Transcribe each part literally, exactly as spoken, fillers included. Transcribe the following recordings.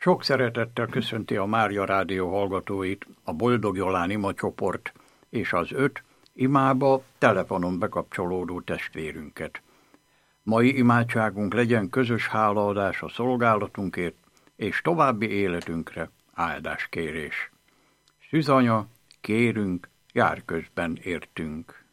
Sok szeretettel köszönti a Mária Rádió hallgatóit a Boldog Jolán imacsoport és az öt imába telefonon bekapcsolódó testvérünket. Mai imádságunk legyen közös hálaadás a szolgálatunkért és további életünkre áldáskérés. Szűzanya, kérünk, jár közben értünk.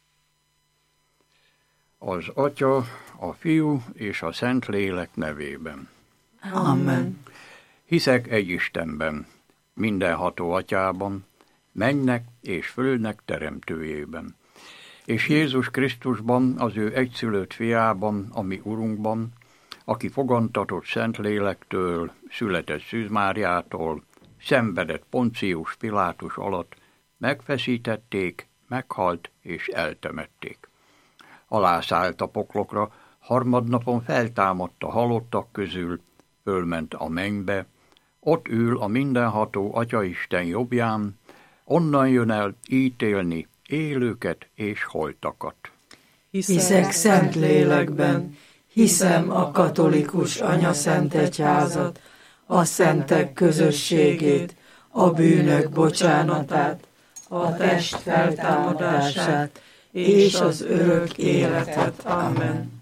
Az Atya, a Fiú és a Szentlélek nevében. Amen. Hiszek egy Istenben, mindenható Atyában, mennynek és földnek teremtőjében, és Jézus Krisztusban, az ő egyszülött fiában, a mi Urunkban, aki fogantatott Szentlélektől, született Szűz Máriától, szenvedett Poncius Pilátus alatt, megfeszítették, meghalt és eltemették. Alászállt a poklokra, harmadnapon feltámadt a halottak közül, fölment a mennybe, ott ül a mindenható Atyaisten jobbján, onnan jön el ítélni élőket és holtakat. Hiszek szent lélekben, hiszem a katolikus anyaszentegyházat, a szentek közösségét, a bűnök bocsánatát, a test feltámadását és az örök életet. Amen.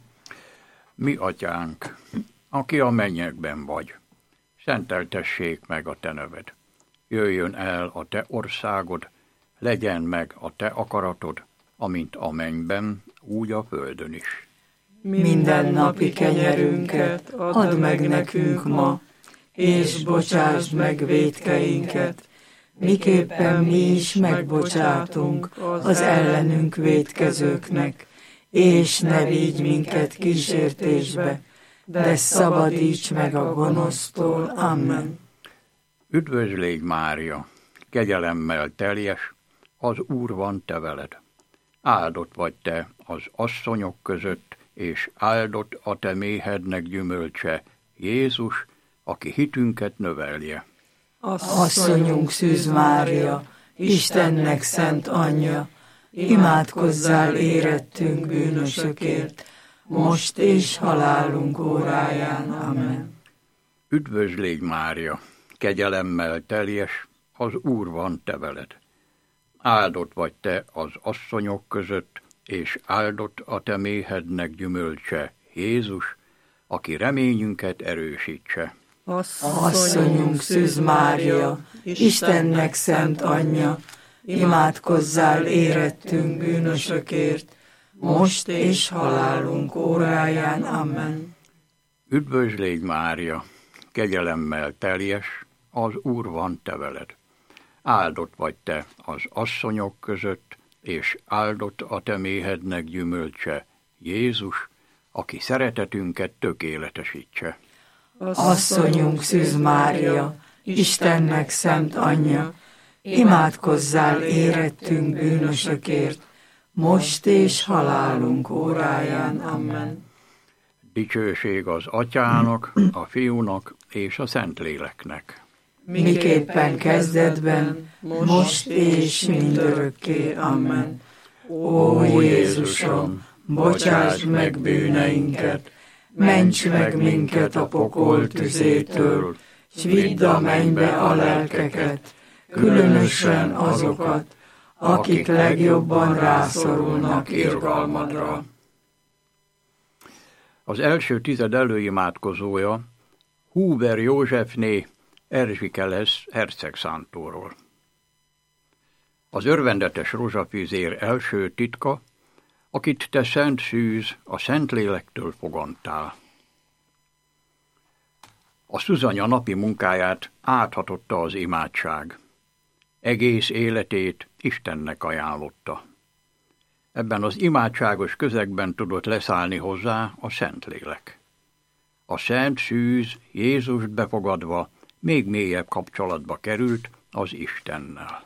Mi Atyánk, aki a mennyekben vagy, szenteltessék meg a te neved. Jöjjön el a te országod, legyen meg a te akaratod, amint a mennyben, úgy a földön is. Minden napi kenyerünket add meg nekünk ma, és bocsásd meg vétkeinket, miképpen mi is megbocsátunk az ellenünk vétkezőknek, és ne vigy minket kísértésbe, de szabadíts meg a gonosztól. Amen. Üdvözlégy Mária, kegyelemmel teljes, az Úr van te veled. Áldott vagy te az asszonyok között, és áldott a te méhednek gyümölcse, Jézus, aki hitünket növelje. Asszonyunk Szűz Mária, Istennek szent anyja, imádkozzál érettünk bűnösökért, most és halálunk óráján. Amen. Üdvözlégy Mária, kegyelemmel teljes, az Úr van te veled. Áldott vagy te az asszonyok között, és áldott a te méhednek gyümölcse, Jézus, aki reményünket erősítse. Asszonyunk Szűz Mária, Istennek szent anyja, imádkozzál érettünk bűnösökért, most és halálunk óráján. Amen. Üdvözlégy Mária, kegyelemmel teljes, az Úr van te veled. Áldott vagy te az asszonyok között, és áldott a te méhednek gyümölcse, Jézus, aki szeretetünket tökéletesítse. Asszonyunk Szűz Mária, Istennek szent anyja, imádkozzál érettünk bűnösökért, most és halálunk óráján. Amen. Dicsőség az Atyának, a Fiúnak és a Szentléleknek. Miképpen kezdetben, most és mindörökké. Amen. Ó Jézusom, bocsásd meg bűneinket, ments meg minket a pokol tüzétől, s vidd a mennybe a lelkeket, különösen azokat, akik legjobban rászorulnak irgalmadra. Az első tized előimádkozója Huber Józsefné Erzsike lesz hercegszántóról. Az örvendetes rózsafűzér első titka, akit te Szent Szűz a Szentlélektől fogantál. A Szűzanya napi munkáját áthatotta az imádság. Egész életét Istennek ajánlotta. Ebben az imádságos közegben tudott leszállni hozzá a Szentlélek. A Szent Szűz Jézust befogadva még mélyebb kapcsolatba került az Istennel.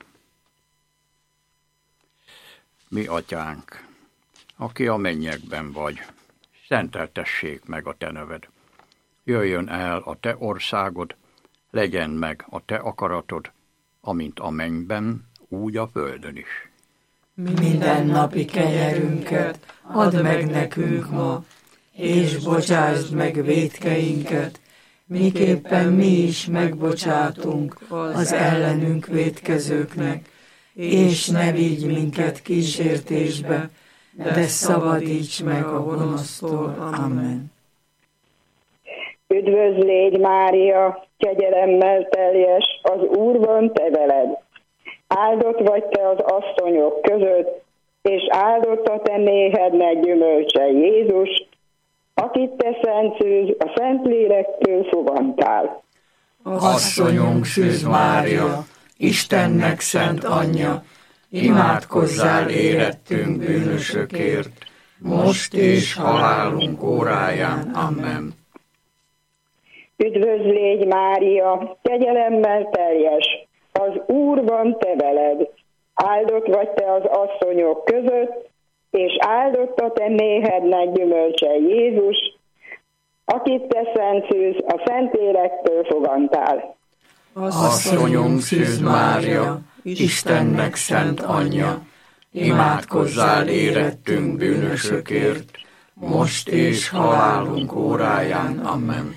Mi Atyánk, aki a mennyekben vagy, szenteltessék meg a te neved. Jöjjön el a te országod, legyen meg a te akaratod, amint a mennyben, úgy a földön is. Minden napi kenyerünket add meg nekünk ma, és bocsásd meg vétkeinket, miképpen mi is megbocsátunk az ellenünk vétkezőknek, és ne vigy minket kísértésbe, de szabadíts meg a gonosztól. Amen. Üdvözl légy, Mária, kegyelemmel teljes, az Úr van te veled. Áldott vagy te az asszonyok között, és áldott a te méhednek gyümölcse, Jézus, akit te szent szűz, a Szentlélektől fogantál. Asszonyunk Szűz Mária, Istennek szent anyja, imádkozzál érettünk bűnösökért, most és halálunk óráján. Amen. Üdvözl légy, Mária, kegyelemmel teljes, az Úr van te veled. Áldott vagy te az asszonyok között, és áldott a te méhednek gyümölcse, Jézus, akit te szent szűz, a Szentlélektől fogantál. Asszonyunk Szűz Mária, Istennek szent anyja, imádkozzál érettünk bűnösökért, most és halálunk óráján. Amen.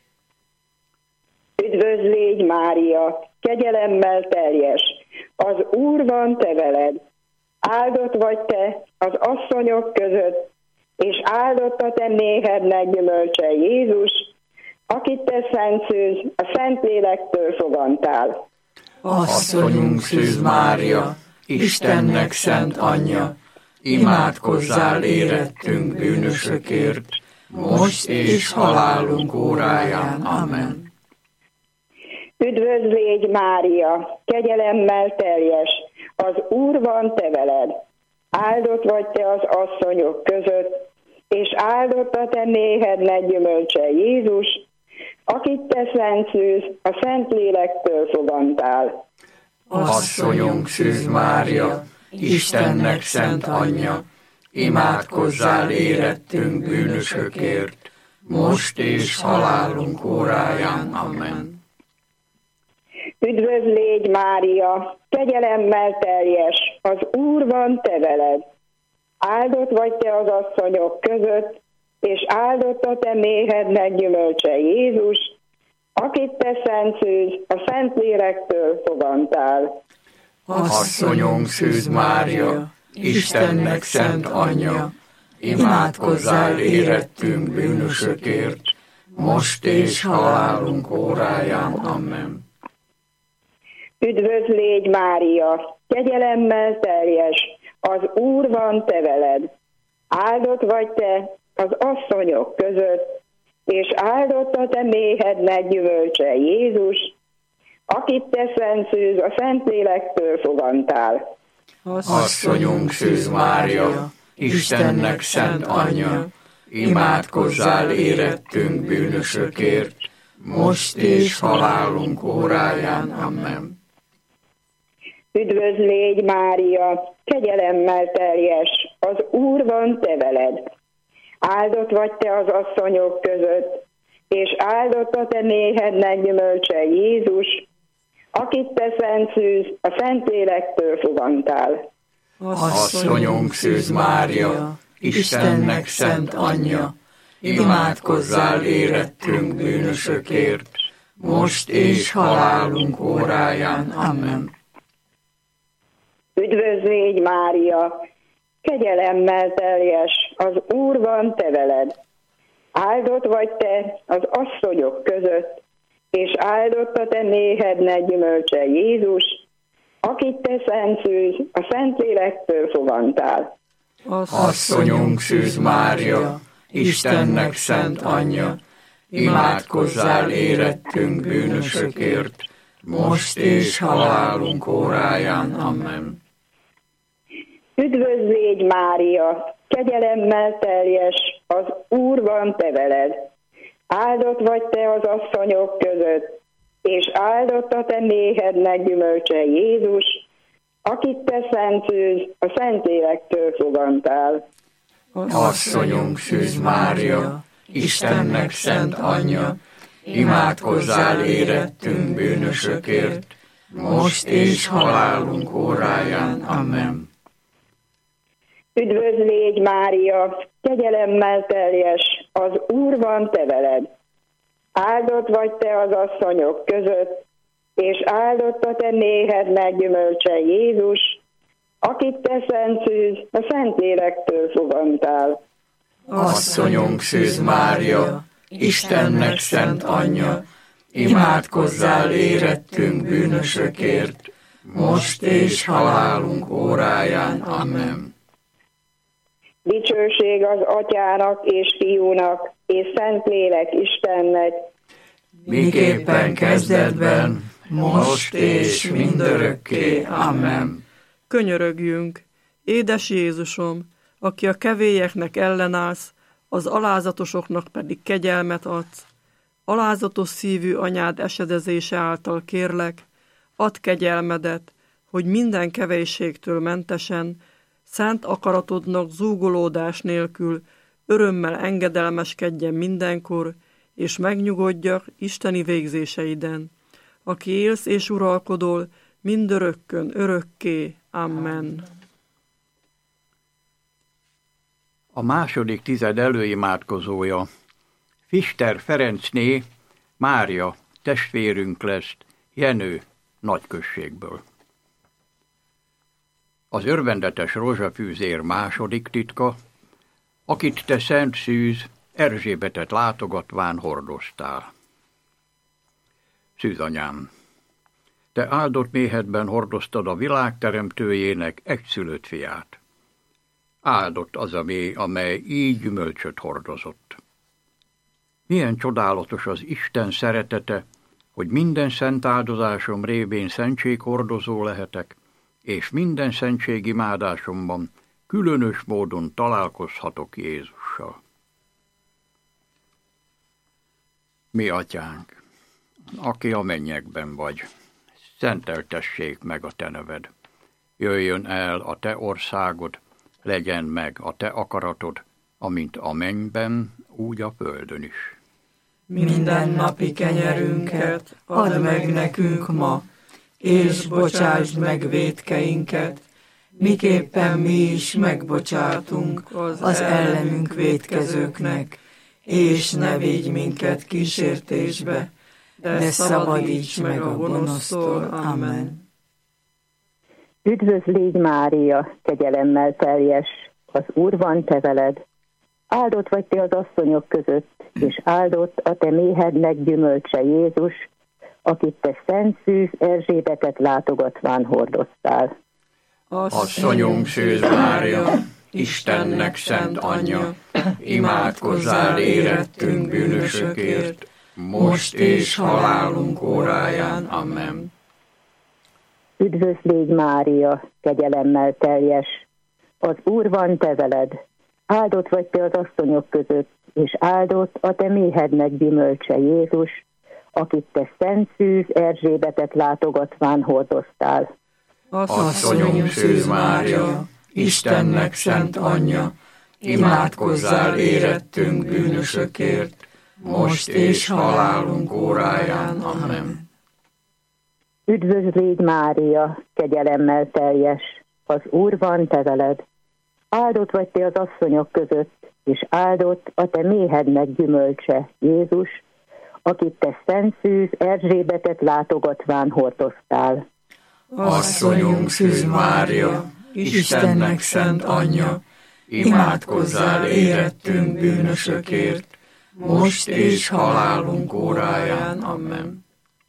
Üdvözl légy, Mária, kegyelemmel teljes, az Úr van te veled. Áldott vagy te az asszonyok között, és áldott a te méhednek gyümölcse, Jézus, akit te szent szűz, a Szentlélektől fogantál. Asszonyunk Szűz Mária, Istennek szent anyja, imádkozzál érettünk bűnösökért, most és halálunk óráján. Amen. Üdvözl légy, Mária, kegyelemmel teljes, az Úr van te veled. Áldott vagy te az asszonyok között, és áldott a te méhednek gyümölcse, Jézus, akit te szent szűz, a Szentlélektől fogantál. Asszonyunk Szűz Mária, Istennek szent anyja, imádkozzál érettünk bűnösökért, most és halálunk óráján. Amen. Üdvözl légy, Mária, kegyelemmel teljes, az Úr van te veled. Áldott vagy te az asszonyok között, és áldott a te méhednek gyümölcse, Jézus, akit te szent szűz, a Szentlélektől fogantál. Asszonyunk Szűz Mária, Istennek szent anyja, imádkozzál érettünk bűnösökért, most és halálunk óráján. Amen. Üdvözl légy, Mária, kegyelemmel teljes, az Úr van te veled. Áldott vagy te az asszonyok között, és áldott a te méhednek gyümölcse, Jézus, akit te szent szűz, a Szentlélektől fogantál. Asszonyunk Szűz Mária, Istennek szent anyja, imádkozzál érettünk bűnösökért, most és halálunk óráján. Amen. Üdvözl légy, Mária, kegyelemmel teljes, az Úr van te veled. Áldott vagy te az asszonyok között, és áldott a te méhednek gyümölcse, Jézus, akit te szent szűz, a Szentlélektől fogantál. Asszonyunk Szűz Mária, Istennek szent anyja, imádkozzál érettünk bűnösökért, most és halálunk óráján. Amen. Üdvözl légy, Mária, kegyelemmel teljes, az Úr van te veled. Áldott vagy te az asszonyok között, és áldott a te méhednek gyümölcse, Jézus, akit te szent szűz, a Szentlélektől fogantál. Asszonyunk Szűz Mária, Istennek szent anyja, imádkozzál érettünk bűnösökért, most és halálunk óráján. Amen. Üdvözl légy, Mária, kegyelemmel teljes, az Úr van te veled. Áldott vagy te az asszonyok között, és áldott a te méhednek gyümölcse, Jézus, akit te szent szűz, a Szentlélektől fogantál. Asszonyunk Szűz Mária, Istennek szent anyja, imádkozzál érettünk bűnösökért, most és halálunk óráján. Amen. Üdvözl légy, Mária, kegyelemmel teljes, az Úr van te veled. Áldott vagy te az asszonyok között, és áldott a te méhednek gyümölcse Jézus, akit te szent szűz, a Szentlélektől fogantál. Asszonyunk Szűz Mária, Istennek szent anyja, imádkozzál érettünk bűnösökért, most és halálunk óráján. Amen. Dicsőség az Atyának és Fiúnak és Szentlélek Istennek, miképpen kezdetben, most és mindörökké. Amen. Könyörögjünk, édes Jézusom, aki a kevélyeknek ellenállsz, az alázatosoknak pedig kegyelmet adsz. Alázatos szívű anyád esedezése által kérlek, add kegyelmedet, hogy minden kevésségtől mentesen, szent akaratodnak zúgolódás nélkül örömmel engedelmeskedjen mindenkor, és megnyugodjak isteni végzéseiden, aki élsz és uralkodol mindörökkön örökké. Amen. A második tized előimádkozója Fister Ferencné Mária testvérünk lesz Jenő nagyközségből. Az örvendetes rózsafűzér második titka, akit te Szent Szűz Erzsébetet látogatván hordoztál. Szűzanyám, te áldott méhedben hordoztad a világ teremtőjének egyszülött fiát. Áldott az a méh, amely így gyümölcsöt hordozott. Milyen csodálatos az Isten szeretete, hogy minden szent áldozásom révén szentséghordozó lehetek, és minden szentségimádásomban különös módon találkozhatok Jézussal. Mi atyánk, aki a mennyekben vagy, szenteltessék meg a te neved. Jöjjön el a te országod, legyen meg a te akaratod, amint a mennyben, úgy a földön is. Minden napi kenyerünket add meg nekünk ma, és bocsásd meg vétkeinket, miképpen mi is megbocsátunk az ellenünk vétkezőknek, és ne vigy minket kísértésbe, de szabadíts meg a gonosztól. Amen. Üdvözl légy Mária, kegyelemmel teljes, az Úr van te veled. Áldott vagy te az asszonyok között, és áldott a te méhednek gyümölcse Jézus, akit te Szent Szűz Erzsébetet látogatván hordoztál. Asszonyunk Szűz Mária, Istennek szent anyja, imádkozzál érettünk bűnösökért, most és halálunk óráján. Amen. Üdvözl légy Mária, kegyelemmel teljes, az Úr van te veled. Áldott vagy te az asszonyok között, és áldott a te méhednek gyümölcse Jézus, akit te Szent Szűz Erzsébetet látogatván hordoztál. Asszonyunk Szűz Mária, Istennek szent anyja, imádkozzál érettünk bűnösökért, most és halálunk óráján. Amen. Üdvözl légy Mária, kegyelemmel teljes, az Úr van te veled. Áldott vagy te az asszonyok között, és áldott a te méhednek gyümölcse Jézus, akit te Szent Szűz Erzsébetet látogatván hordoztál. Asszonyunk Szűz Mária, Istennek szent anyja, imádkozzál érettünk bűnösökért, most és halálunk óráján. Amen.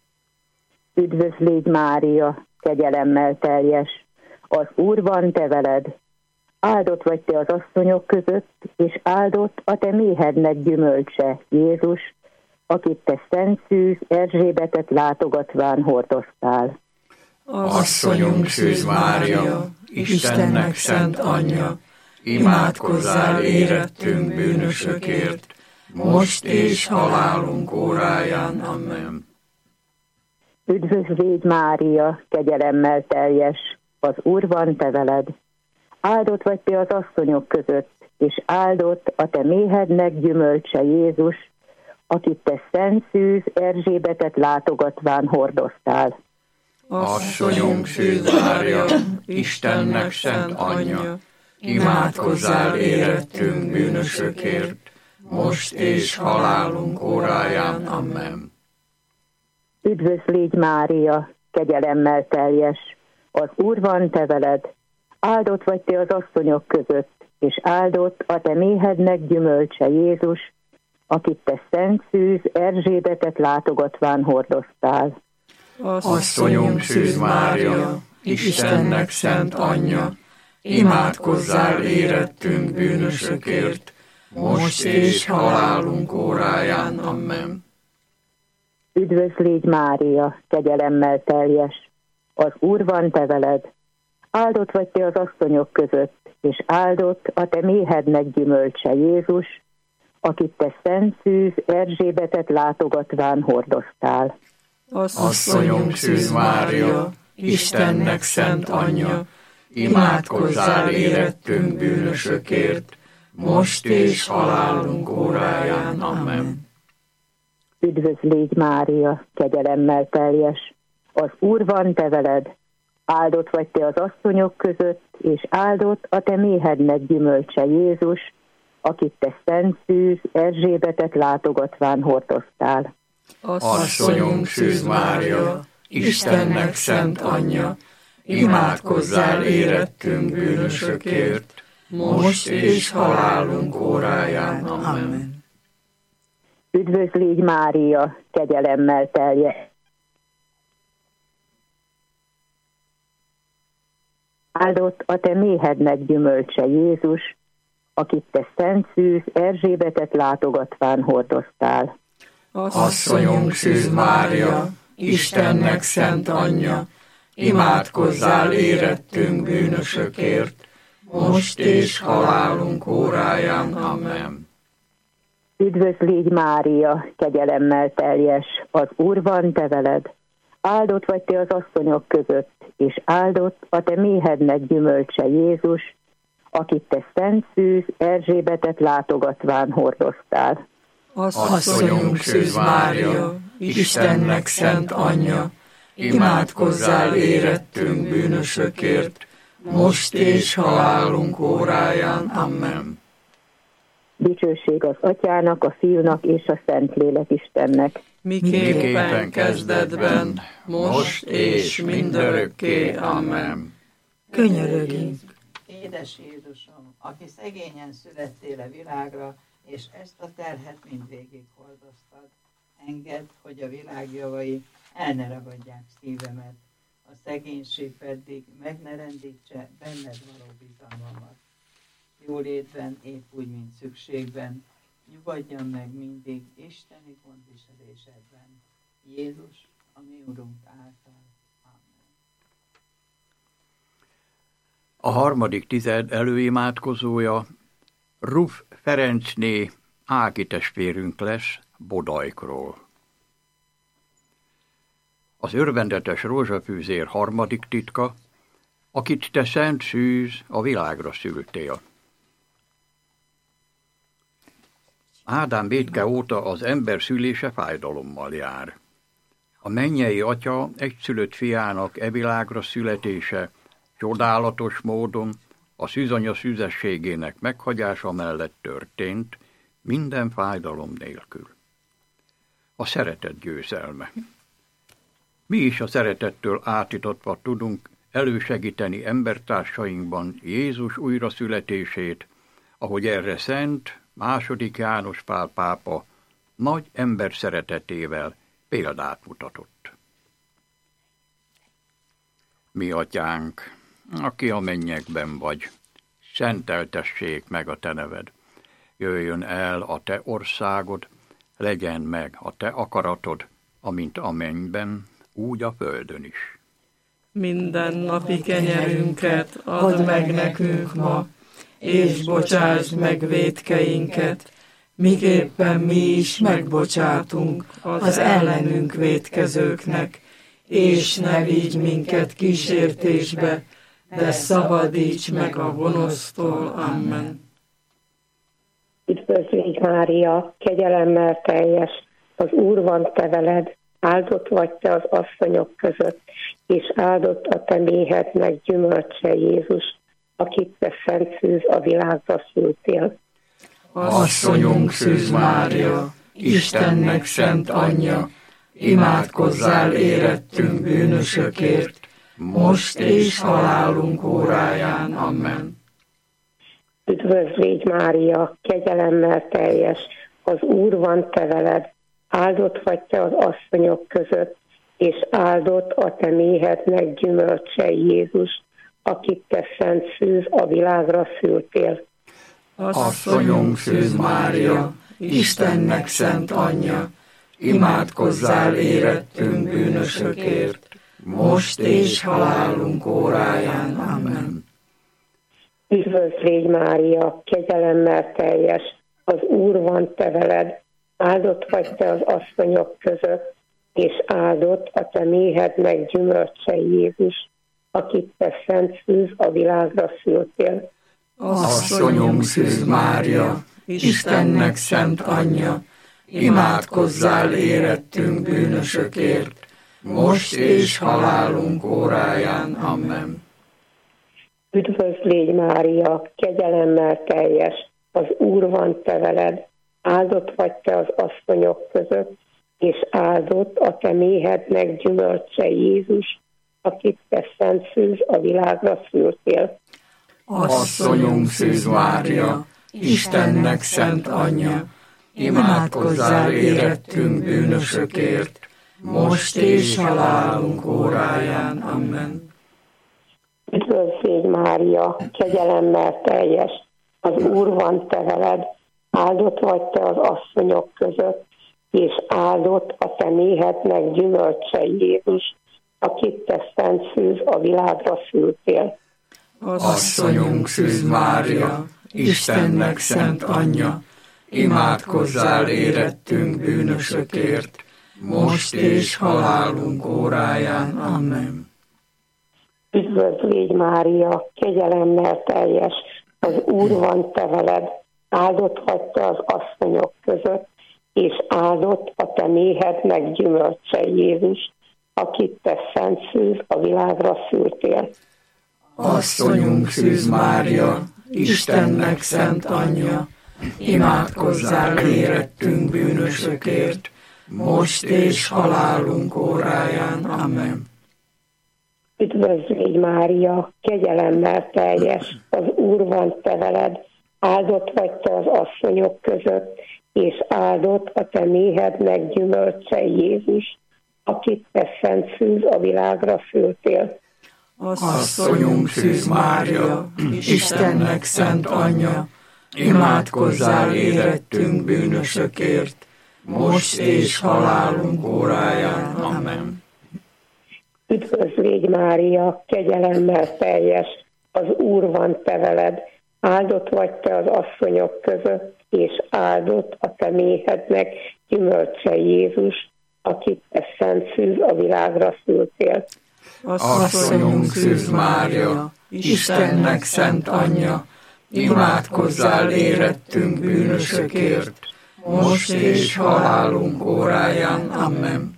Üdvözl légy Mária, kegyelemmel teljes, az Úr van te veled. Áldott vagy te az asszonyok között, és áldott a te méhednek gyümölcse Jézus, akit te Szent Szűz Erzsébetet látogatván hordoztál. Asszonyunk Szűz Mária, Istennek szent anyja, imádkozzál érettünk bűnösökért, most és halálunk óráján. Amen. Üdvözl légy Mária, kegyelemmel teljes, az Úr van te veled. Áldott vagy te az asszonyok között, és áldott a te méhednek gyümölcse Jézus, akit te Szent Szűz Erzsébetet látogatván hordoztál. Asszonyunk Szűz Mária, Istennek szent anyja, imádkozzál érettünk bűnösökért, most és halálunk óráján. Amen. Üdvözl légy Mária, kegyelemmel teljes, az Úr van te veled, áldott vagy te az asszonyok között, és áldott a te méhednek gyümölcse Jézus, akit te szent szűz Erzsébetet látogatván hordoztál. Asszonyunk Szűz Mária, Istennek szent anyja, imádkozzál érettünk bűnösökért, most és halálunk óráján. Amen. Üdvözl légy Mária, kegyelemmel teljes, az Úr van te veled, áldott vagy te az asszonyok között, és áldott a te méhednek gyümölcse Jézus, akit te szent szűz Erzsébetet látogatván hordoztál. Asszonyunk Szűz Mária, Istennek szent anyja, imádkozzál érettünk bűnösökért, most és halálunk óráján. Amen. Üdvözl légy Mária, kegyelemmel teljes, az Úr van te veled, áldott vagy te az asszonyok között, és áldott a te méhednek gyümölcse Jézus, akit te szent szűz Erzsébetet látogatván hordoztál. Asszonyunk Szűz Mária, Istennek szent anyja, imádkozzál érettünk bűnösökért, most és halálunk óráján. Amen. Üdvözl légy Mária, kegyelemmel teljes, áldott a te méhednek gyümölcse Jézus, akit te szent szűz Erzsébetet látogatván hordoztál. Asszonyunk Szűz Mária, Istennek szent anyja, imádkozzál érettünk bűnösökért, most és halálunk óráján. Amen. Üdvözl légy Mária, kegyelemmel teljes, az Úr van te veled, áldott vagy te az asszonyok között, és áldott a te méhednek gyümölcse Jézus, akit te szent szűz Erzsébetet látogatván hordoztál. Asszonyunk Szűz Mária, Istennek szent anyja, imádkozzál érettünk bűnösökért, most és halálunk óráján. Amen. Dicsőség az Atyának, a Fiúnak és a Szentlélek Istennek. Miképpen kezdetben, most és mindörökké. Amen. Könyörögjünk! Édes Jézusom, aki szegényen születtél a világra, és ezt a terhet mindvégig hordoztad, engedd, hogy a világ javai el ne ragadják szívemet, a szegénység pedig meg ne rendítse benned való bizalmamat. Jólétben, épp úgy, mint szükségben, nyugodjon meg mindig isteni gondviselésedben. Jézus, a mi Urunk által. Amen. A harmadik tized előimádkozója Ruf Ferencné Ági testvérünk lesz Bodajkról. Az örvendetes rózsafűzér harmadik titka, akit te szent szűz a világra szültél. Ádám vétke óta az ember szülése fájdalommal jár. A mennyei atya egyszülött fiának e világra születése csodálatos módon a szűzanya szűzességének meghagyása mellett történt, minden fájdalom nélkül. A szeretet győzelme. Mi is a szeretettől átítatva tudunk elősegíteni embertársainkban Jézus újraszületését, ahogy erre szent második János Pál pápa nagy ember szeretetével példát mutatott. Mi atyánk, aki a mennyekben vagy, szenteltessék meg a te neved. Jöjjön el a te országod, legyen meg a te akaratod, amint a mennyben, úgy a földön is. Minden napi kenyerünket add meg nekünk ma, és bocsásd meg vétkeinket, miképpen mi is megbocsátunk az ellenünk vétkezőknek, és ne vigy minket kísértésbe, de szabadíts meg a gonosztól. Amen. Üdvözl légy Mária, kegyelemmel teljes, az Úr van te veled, áldott vagy te az asszonyok között, és áldott a te méhednek gyümölcse Jézus, akit te szent szűz a világba szültél. Asszonyunk Szűz Mária, Istennek szent anyja, imádkozzál érettünk bűnösökért, most és halálunk óráján. Amen. Üdvözlégy Mária, kegyelemmel teljes, az Úr van te veled, áldott vagy te az asszonyok között, és áldott a te méhednek gyümölcse Jézus, akit te szent szűz a világra szültél. Asszonyunk Szűz Mária, Istennek szent anyja, imádkozzál érettünk bűnösökért, most és halálunk óráján. Amen. Üdvözlégy Mária, kegyelemmel teljes, az Úr van te veled, áldott vagy te az asszonyok között, és áldott a te méhednek gyümölcse Jézus, akit te szent szűz a világra szültél. Asszonyunk Szűz Mária, Istennek szent anyja, imádkozzál érettünk bűnösökért, most és halálunk óráján. Amen. Üdvözlégy Mária, kegyelemmel teljes, az Úr van te veled, áldott vagy te az asszonyok között, és áldott a te méhednek gyümölcse Jézus, akit te szent szűz a világra szültél. Asszonyunk Szűz Mária, Istennek szent anyja, imádkozzál érettünk bűnösökért, most és halálunk óráján. Amen. Üdvözlégy Mária, kegyelemmel teljes, az Úr van te veled, áldott vagy te az asszonyok között, és áldott a te méhednek gyümölcse Jézus, akit te szent szűz a világra szültél. Asszonyunk Szűz Mária, Istennek szent anyja, imádkozzál érettünk bűnösökért, most és halálunk óráján. Amen. Üdvözlégy Mária, kegyelemmel teljes, az Úr van te veled, áldott vagy te az asszonyok között, és áldott a te méhednek gyümölcse Jézus, akit te szent szűz a világra szültél. Asszonyunk Szűz Mária, Istennek szent anyja, imádkozzál érettünk bűnösökért, most és halálunk óráján. Amen. Üdvözlégy Mária, kegyelemmel teljes, az Úr van te veled, áldott vagy te az asszonyok között, és áldott a te méhednek gyümölcse Jézus, akit te szent szűz a világra szültél. Asszonyunk Szűz Mária, Istennek szent anyja, imádkozzál érettünk bűnösökért, most és halálunk óráján. Amen. Üdvözlégy Mária, kegyelemmel teljes, az Úr van te veled, áldott vagy te az asszonyok között, és áldott a te méhednek gyümölcse Jézus, akit te szent szűz a világra szültél. Asszonyunk Szűz Mária, Istennek szent anyja, imádkozzál érettünk bűnösökért, most és halálunk óráján. Amen.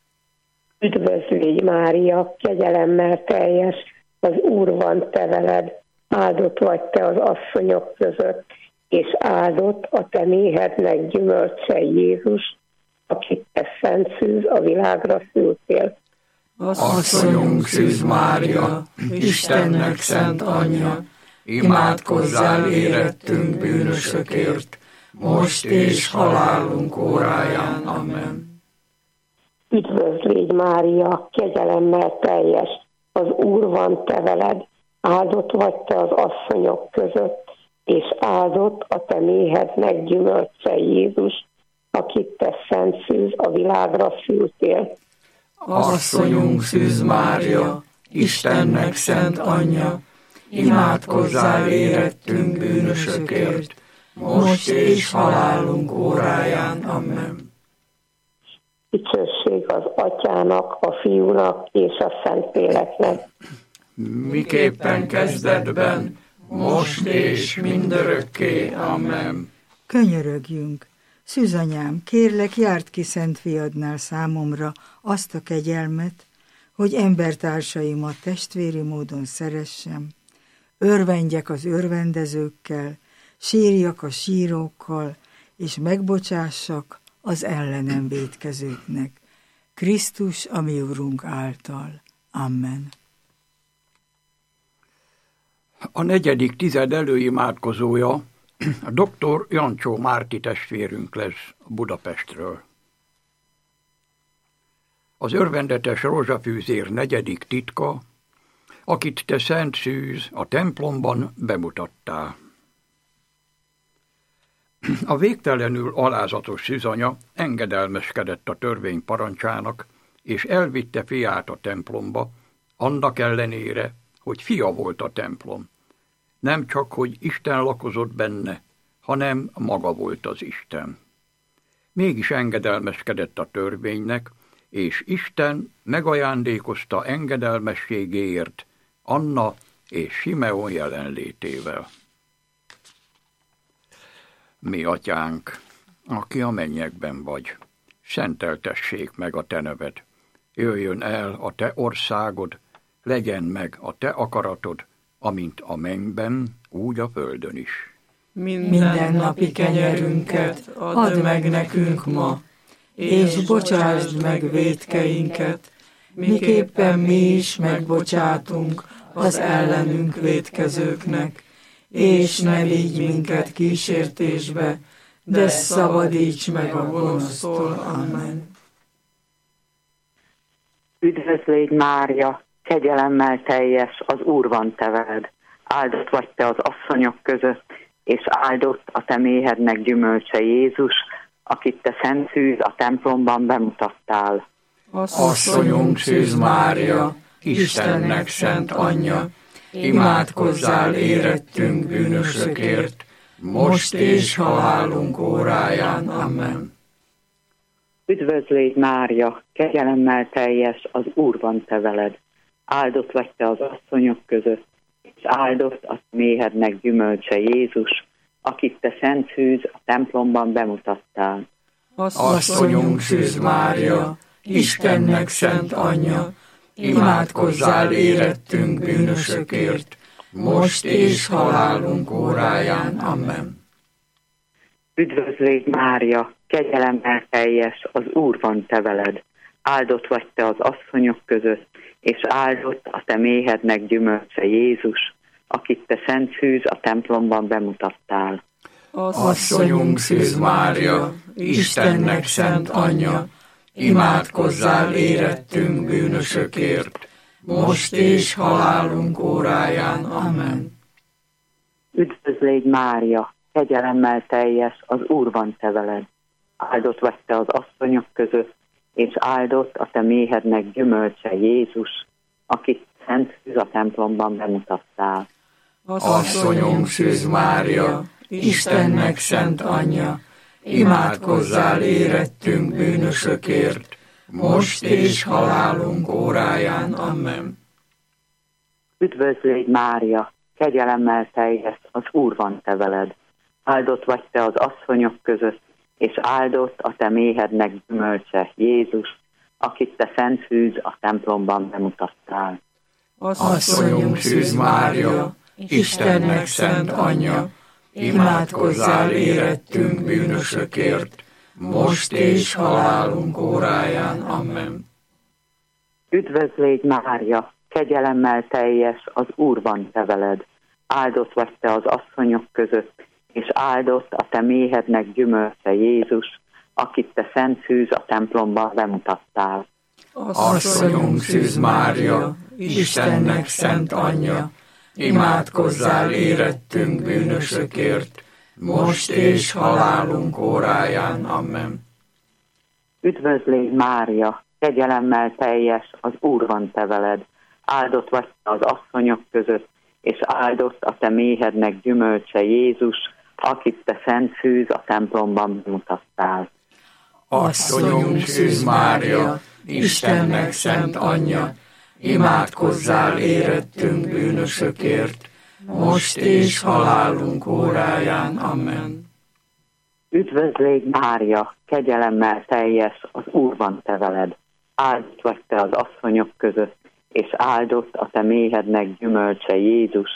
Üdvözlégy Mária, kegyelemmel teljes, az Úr van te veled, áldott vagy te az asszonyok között, és áldott a te méhednek gyümölcse Jézus, akit te szent szűz a világra szültél. Asszonyunk Szűz Mária, Istennek szent anyja, imádkozzál érettünk bűnösökért, most és halálunk óráján. Amen. Üdvözlégy Mária, kegyelemmel teljes, az Úr van te veled, áldott vagy te az asszonyok között, és áldott a te méhednek gyümölcse Jézus, akit te szent szűz a világra szültél. Asszonyunk Szűz Mária, Istennek szent anyja, imádkozzál érettünk bűnösökért, most és halálunk óráján. Amen. Dicsőség az Atyának, a Fiúnak és a Szentléleknek. Miképpen kezdetben, most és mindörökké. Amen. Könyörögjünk! Szűzanyám, kérlek, járd ki Szent Fiadnál számomra azt a kegyelmet, hogy embertársaimat testvéri módon szeressem, örvendjek az örvendezőkkel, sírjak a sírókkal, és megbocsássak az ellenem vétkezőknek. Krisztus, a mi Urunk által. Amen. A negyedik tized előimádkozója a doktor Jancsó Márti testvérünk lesz Budapestről. Az örvendetes rózsafűzér negyedik titka, akit te szent szűz a templomban bemutattál. A végtelenül alázatos szűzanya engedelmeskedett a törvény parancsának, és elvitte fiát a templomba, annak ellenére, hogy fia volt a templom. Nem csak, hogy Isten lakozott benne, hanem maga volt az Isten. Mégis engedelmeskedett a törvénynek, és Isten megajándékozta engedelmességéért Anna és Simeon jelenlétével. Mi atyánk, aki a mennyekben vagy, szenteltessék meg a te neved. Jöjjön el a te országod, legyen meg a te akaratod, amint a mennyben, úgy a földön is. Minden napi kenyerünket add meg nekünk ma, és bocsásd meg vétkeinket, miképpen mi is megbocsátunk az ellenünk vétkezőknek, és ne vigy minket kísértésbe, de szabadíts meg a gonosztól. Amen. Üdvözlégy Mária, kegyelemmel teljes, az Úr van te veled. Áldott vagy te az asszonyok között, és áldott a te méhednek gyümölcse Jézus, akit te szent szűz a templomban bemutattál. Asszonyunk Szűz Mária, Istennek szent anyja, imádkozzál érettünk bűnösökért, most és halálunk óráján. Amen. Üdvözlégy Mária, kegyelemmel teljes, az Úr van te veled. Áldott vagy te az asszonyok között, és áldott a méhednek gyümölcse Jézus, akit te szent szűz a templomban bemutattál. Asszonyunk Szűz Mária, Istennek szent anyja, imádkozzál érettünk bűnösökért, most és halálunk óráján. Amen. Üdvözlégy Mária, kegyelemmel teljes, az Úr van te veled. Áldott vagy te az asszonyok között, és áldott a te méhednek gyümölcse Jézus, akit te szent szűz a templomban bemutattál. Asszonyunk Szűz Mária, Istennek szent anyja, imádkozzál érettünk bűnösökért, most és halálunk óráján. Amen. Üdvözlégy Mária, kegyelemmel teljes, az Úr van te veled. Áldott vagy te az asszonyok között, és áldott a te méhednek gyümölcse Jézus, akit szent szűz a templomban bemutattál. Asszonyunk Szűz Mária, Istennek szent anyja, imádkozzál érettünk bűnösökért, most és halálunk óráján. Amen. Üdvözlégy Mária, kegyelemmel teljes, az Úr van te veled. Áldott vagy te az asszonyok között, és áldott a te méhednek gyümölcse Jézus, akit te szent szűz a templomban bemutattál. Asszonyunk Szűz Mária, Istennek szent anyja, imádkozzál érettünk bűnösökért, most és halálunk óráján. Amen. Üdvözlégy Mária, kegyelemmel teljes, az Úr van te veled. Áldott vagy te az asszonyok között, és áldott a te méhednek gyümölcse Jézus, akit te szent szűz a templomban bemutattál. Asszonyunk Szűz Mária, Istennek szent anyja, imádkozzál érettünk bűnösökért, most és halálunk óráján. Amen. Üdvözlégy Mária, kegyelemmel teljes, az Úr van te veled. Áldott vagy te az asszonyok között, és áldott a te méhednek gyümölcse Jézus, akit te szent szűz a templomban bemutattál. Asszonyunk Szűz Mária, Istennek szent anyja, imádkozzál érettünk bűnösökért, most és halálunk óráján. Amen. Üdvözlégy Mária, kegyelemmel teljes, az Úr van te veled. Áldott vagy te az asszonyok között, és áldott a te méhednek gyümölcse Jézus,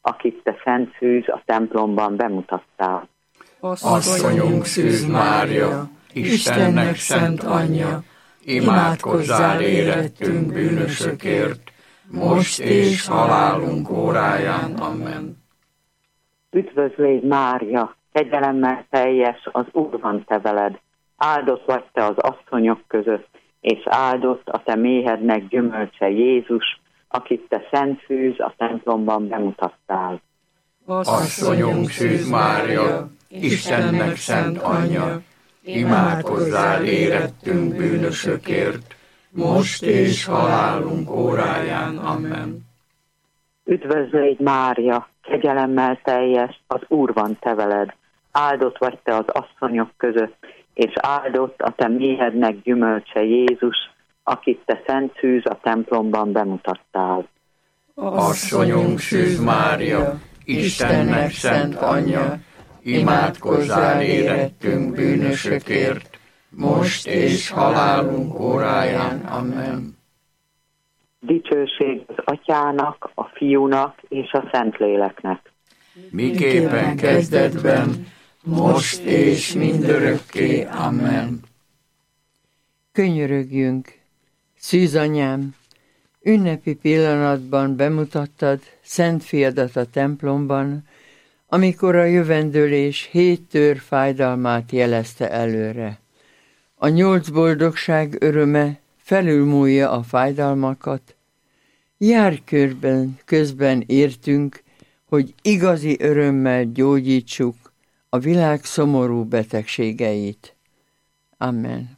akit te szent szűz a templomban bemutattál. Asszonyunk Szűz Mária, Istennek szent anyja, imádkozzál érettünk bűnösökért, most és halálunk óráján. Amen. Üdvözlégy Mária, kegyelemmel teljes, az Úr van te veled, áldott vagy te az asszonyok között, és áldott a te méhednek gyümölcse Jézus, akit te szent szűz a templomban bemutattál. Asszonyunk Szűz Mária, Istennek szent anyja, imádkozzál érettünk bűnösökért, most és halálunk óráján. Amen. Üdvözlégy Mária, kegyelemmel teljes, az Úr van te veled, áldott vagy te az asszonyok között, és áldott a te méhednek gyümölcse Jézus, akit te szent szűz a templomban bemutattál. Asszonyunk Szűz Mária, Istennek szent anyja, imádkozzál érettünk bűnösökért, most és halálunk óráján. Amen. Dicsőség az Atyának, a Fiúnak és a Szentléleknek. Miképpen kezdetben, most és mindörökké. Amen. Könyörögjünk, Szűz anyám, ünnepi pillanatban bemutattad szent fiadat a templomban, amikor a jövendőlés hét tör fájdalmát jelezte előre. A nyolc boldogság öröme felülmúlja a fájdalmakat. Járj körben, közben értünk, hogy igazi örömmel gyógyítsuk a világ szomorú betegségeit. Amen.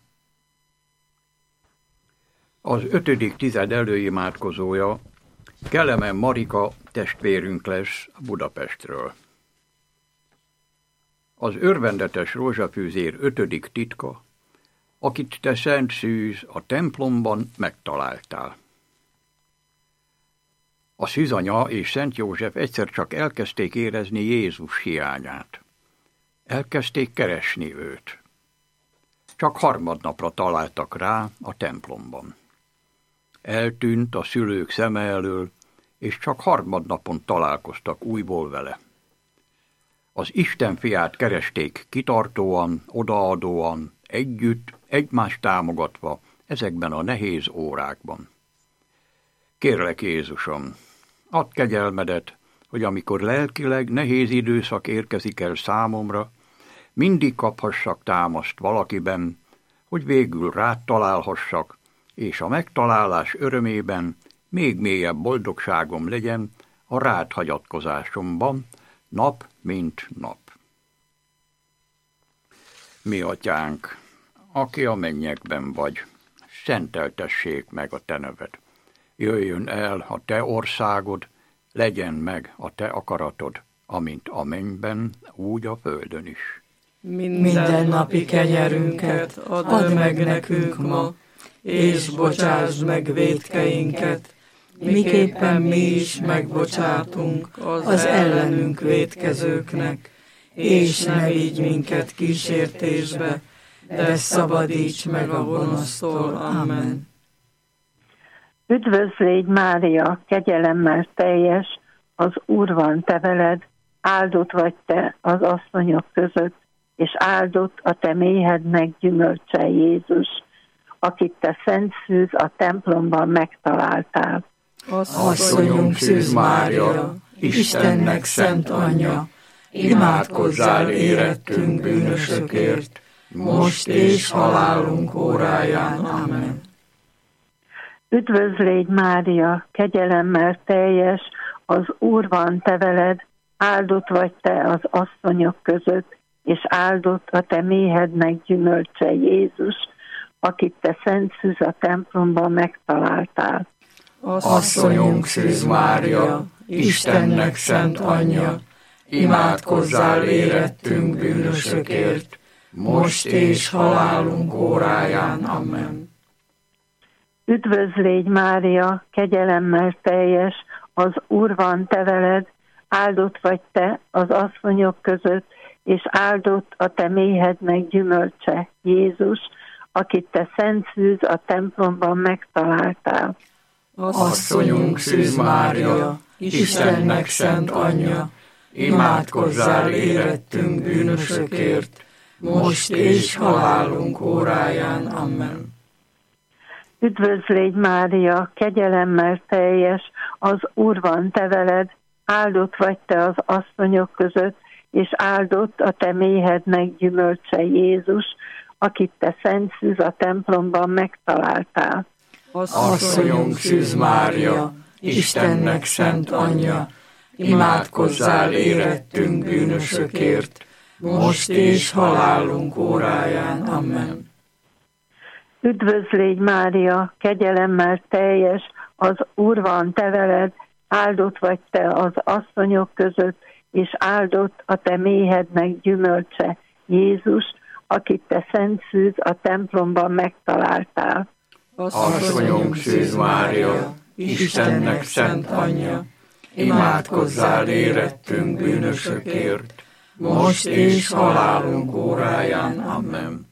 Az ötödik tized előimádkozója Kelemen Marika testvérünk lesz Budapestről. Az örvendetes rózsafűzér ötödik titka, akit te szent szűz a templomban megtaláltál. A szűzanya és Szent József egyszer csak elkezdték érezni Jézus hiányát. Elkezdték keresni őt. Csak harmadnapra találtak rá a templomban. Eltűnt a szülők szeme elől, és csak harmadnapon találkoztak újból vele. Az Isten fiát keresték kitartóan, odaadóan, együtt, egymást támogatva ezekben a nehéz órákban. Kérlek, Jézusom, add kegyelmedet, hogy amikor lelkileg nehéz időszak érkezik el számomra, mindig kaphassak támaszt valakiben, hogy végül rád találhassak, és a megtalálás örömében még mélyebb boldogságom legyen a rád hagyatkozásomban, nap mint nap. Mi atyánk, aki a mennyekben vagy, szenteltessék meg a te neved. Jöjjön el a te országod, legyen meg a te akaratod, amint a mennyben, úgy a földön is. Minden napi kenyerünket add meg nekünk ma, és bocsásd meg vétkeinket, miképpen mi is megbocsátunk az ellenünk vétkezőknek, és ne vigy minket kísértésbe, de szabadíts meg a gonosztól. Amen. Üdvözlégy Mária, kegyelemmel teljes, az Úr van te veled, áldott vagy te az asszonyok között, és áldott a te méhednek gyümölcse Jézus, akit te szent szűz a templomban megtaláltál. Asszonyunk Szűz Mária, Istennek szent anyja, imádkozzál érettünk bűnösökért, most és halálunk óráján. Amen. Üdvözlégy Mária, kegyelemmel teljes, az Úr van te veled, áldott vagy te az asszonyok között, és áldott a te méhednek gyümölcse Jézus, akit te szent szűz a templomban megtaláltál. Asszonyunk Szűz Mária, Istennek szent anyja, imádkozzál érettünk bűnösökért, most és halálunk óráján. Amen. Üdvözlégy Mária, kegyelemmel teljes, az Úr van te veled, áldott vagy te az asszonyok között, és áldott a te méhednek gyümölcse Jézus, akit te szent szűz a templomban megtaláltál. Asszonyunk Szűz Mária, Istennek szent anyja, imádkozzál érettünk bűnösökért, most és halálunk óráján. Amen. Üdvözlégy Mária, kegyelemmel teljes, az Úr van te veled, áldott vagy te az asszonyok között, és áldott a te méhednek gyümölcse Jézus, akit te szent szűz a templomban megtaláltál. Asszonyunk Szűz Mária, Istennek szent anyja, imádkozzál érettünk bűnösökért, most és halálunk óráján. Amen. Üdvözlégy Mária, kegyelemmel teljes, az Úr van te veled, áldott vagy te az asszonyok között, és áldott a te méhednek gyümölcse Jézus, akit te szent szűz a templomban megtaláltál. Asszonyunk Szűz Mária, Istennek szent anyja, imádkozzál érettünk bűnösökért, most és halálunk óráján. Amen.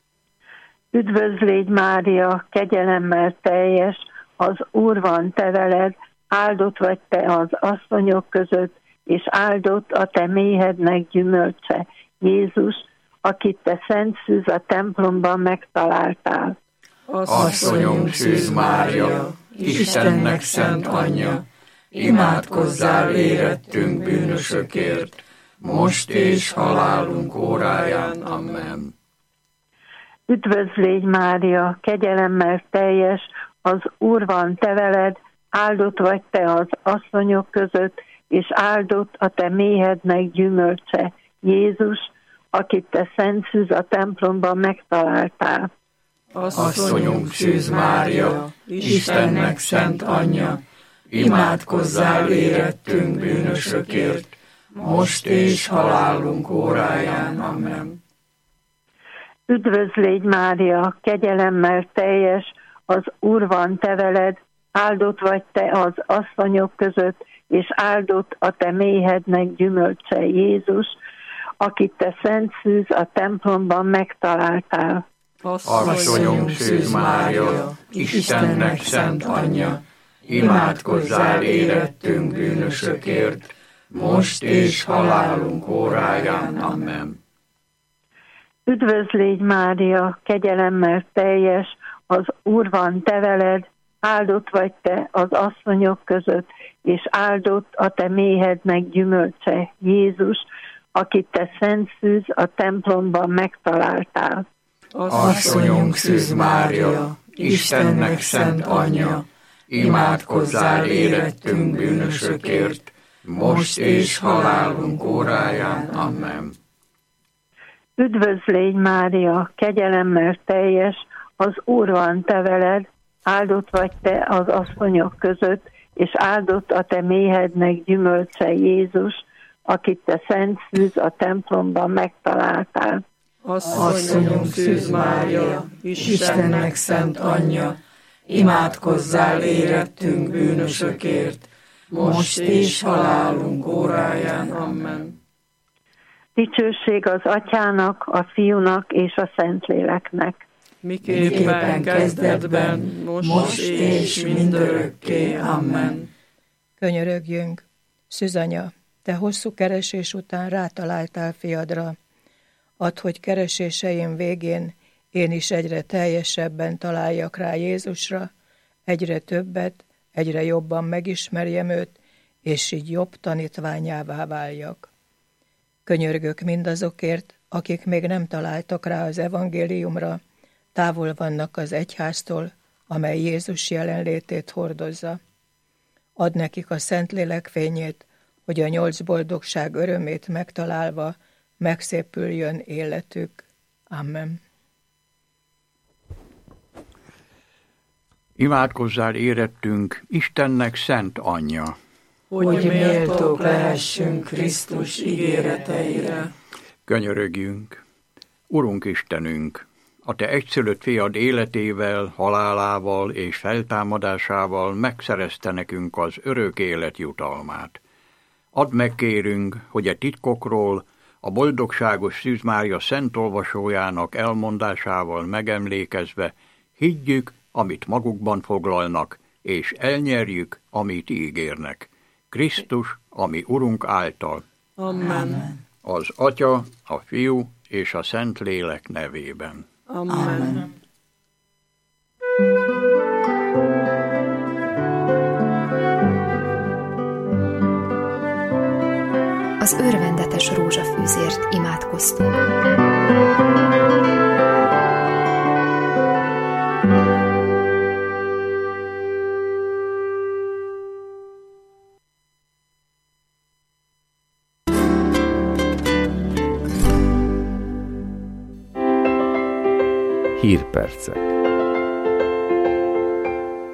Üdvözlégy Mária, kegyelemmel teljes, az Úr van te veled, áldott vagy te az asszonyok között, és áldott a te méhednek gyümölcse Jézus, akit te szent szűz a templomban megtaláltál. Asszonyunk Szűz Mária, Istennek szent anyja, imádkozzál érettünk bűnösökért, most és halálunk óráján. Amen. Üdvözlégy Mária, kegyelemmel teljes, az Úr van te veled, áldott vagy te az asszonyok között, és áldott a te méhednek gyümölcse Jézus, akit te szent szűz a templomban megtaláltál. Asszonyunk Szűz Mária, Istennek szent anyja, imádkozzál érettünk bűnösökért, most és halálunk óráján. Amen. Üdvözlégy Mária, kegyelemmel teljes, az Úr van te veled, áldott vagy te az asszonyok között, és áldott a te méhednek gyümölcse Jézus, akit te szent szűz a templomban megtaláltál. Asszonyunk Szűz Mária, Istennek szent anyja, imádkozzál érettünk bűnösökért, most és halálunk óráján. Amen. Üdvözlégy Mária, kegyelemmel teljes, az Úr van te veled, áldott vagy te az asszonyok között, és áldott a te méhednek gyümölcse Jézus, akit te szent szűz a templomban megtaláltál. Asszonyunk Szűz Mária, Istennek szent anyja, imádkozzál érettünk bűnösökért, most és halálunk óráján. Amen. Üdvözlégy Mária, kegyelemmel teljes, az Úr van te veled, áldott vagy te az asszonyok között, és áldott a te méhednek gyümölcse Jézus, akit te szent szűz a templomban megtaláltál. Asszonyunk Szűz Mária, Istennek szent anyja, imádkozzál érettünk bűnösökért, most és halálunk óráján. Amen. Dicsőség az Atyának, a Fiúnak és a Szentléleknek. Miképpen kezdetben, most és mindörökké. Amen. Könyörögjünk, Szűzanya, te hosszú keresés után rátaláltál fiadra. Add, hogy kereséseim végén én is egyre teljesebben találjak rá Jézusra, egyre többet, egyre jobban megismerjem őt, és így jobb tanítványává váljak. Könyörgök mindazokért, akik még nem találtak rá az evangéliumra, távol vannak az egyháztól, amely Jézus jelenlétét hordozza. Add nekik a Szentlélek fényét, hogy a nyolc boldogság örömét megtalálva megszépüljön életük. Amen. Imádkozzál érettünk Istennek szent anyja, hogy méltók lehessünk Krisztus ígéreteire. Könyörögjünk. Urunk Istenünk, a te egyszülött fiad életével, halálával és feltámadásával megszerezte nekünk az örök élet jutalmát. Add meg, kérünk, hogy a titkokról, a boldogságos Szűz Mária szent olvasójának elmondásával megemlékezve higgyük, amit magukban foglalnak, és elnyerjük, amit ígérnek. Krisztus, ami Urunk által. Amen. Az Atya, a Fiú és a Szentlélek nevében. Amen. Amen. Az örvendetes rózsafűzért imádkoztunk. Hírpercek.